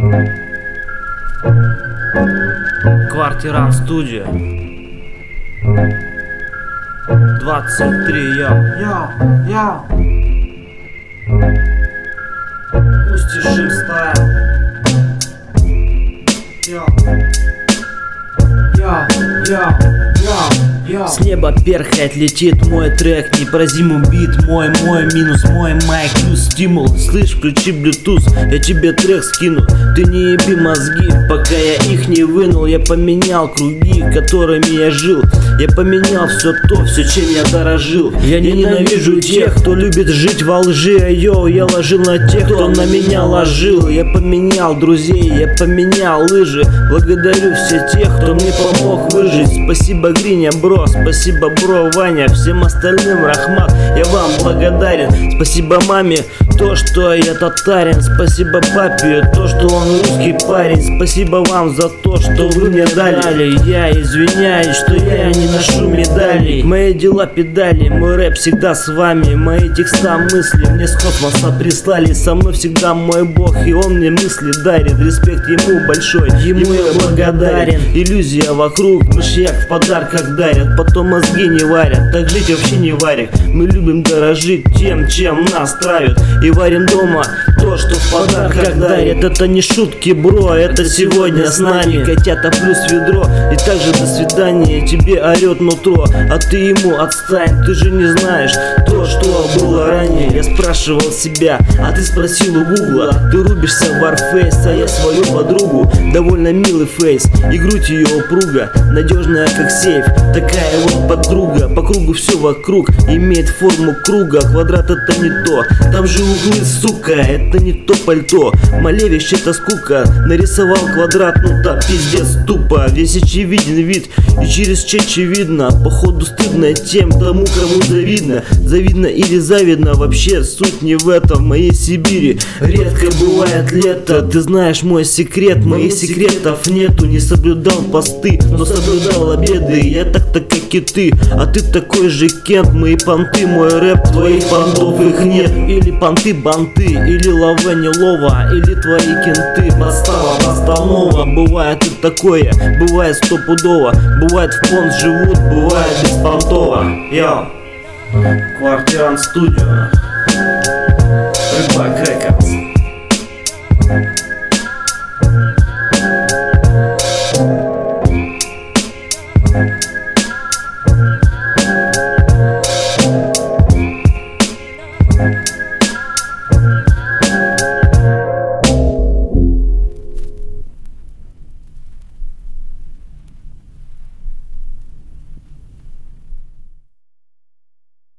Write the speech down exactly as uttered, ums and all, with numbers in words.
Квартирант студия двадцать три, я, я, я. Устишим стайл. Я, я, я, я. С неба перхает, летит мой трек, не про зиму бит, мой, мой минус, мой майк плюс стимул. Слышь, включи Bluetooth, я тебе трек скину. Ты не еби мозги, пока я их не вынул. Я поменял круги, которыми я жил. Я поменял все то, все, чем я дорожил. Я ненавижу тех, кто любит жить во лжи. Йоу, я ложил на тех, кто на меня ложил. Я поменял друзей, я поменял лыжи. Благодарю всех тех, кто мне помог выжить. Спасибо, Гриня, бро, спасибо, бро, Ваня. Всем остальным, Рахмат, я вам благодарен. Спасибо маме, то, что я татарин. Спасибо папе, то, что он русский парень. Спасибо вам за то, что вы мне дали. Я извиняюсь, что я не ношу медалей. Мои дела педали, мой рэп всегда с вами. Мои текста, мысли мне с космоса прислали. Со мной всегда мой бог, и он мне мысли дарит. Респект ему большой, ему я благодарен. Иллюзия вокруг, мышьяк в подарках дарят. Потом мозги не варят, так жить вообще не варик. Мы любим дорожить тем, чем нас травят. И варим дома то, что в подарках дарят. Это не шутки, бро, это сегодня с нами. Котята плюс ведро, и также до свидания. Тебе орет нутро, а ты ему отстань. Ты же не знаешь то, что было ранее. Я спрашивал себя, а ты спросил у гугла. Ты рубишься в Warface, а я свою подругу. Довольно милый фейс, и грудь ее упруга, надежная как сейф. Такая вот подруга, по кругу все вокруг имеет форму круга. Квадрат это не то, там же углы, сука, это не то пальто. Малевич это скука, нарисовал квадрат, ну так пиздец тупо. Весь очевиден вид, и через чечи видно. Походу стыдно тем, тому кому завидно. Завидно или завидно, вообще суть не в этом. В моей Сибири редко бывает лето. Ты знаешь мой секрет, моих секретов нету. Не соблюдал посты, но соблюдал обеды. Я так-то как и ты, а ты такой же Кент. Мои понты, мой рэп, твоих понтов их нет. Или понты банты, или лаве не лова, или твои кенты подстава постанова. Бывает и такое, бывает стопудово. Бывает в понт живут, бывает беспонтово. Йоу, Квартирант студия, Рыбак Рекордс.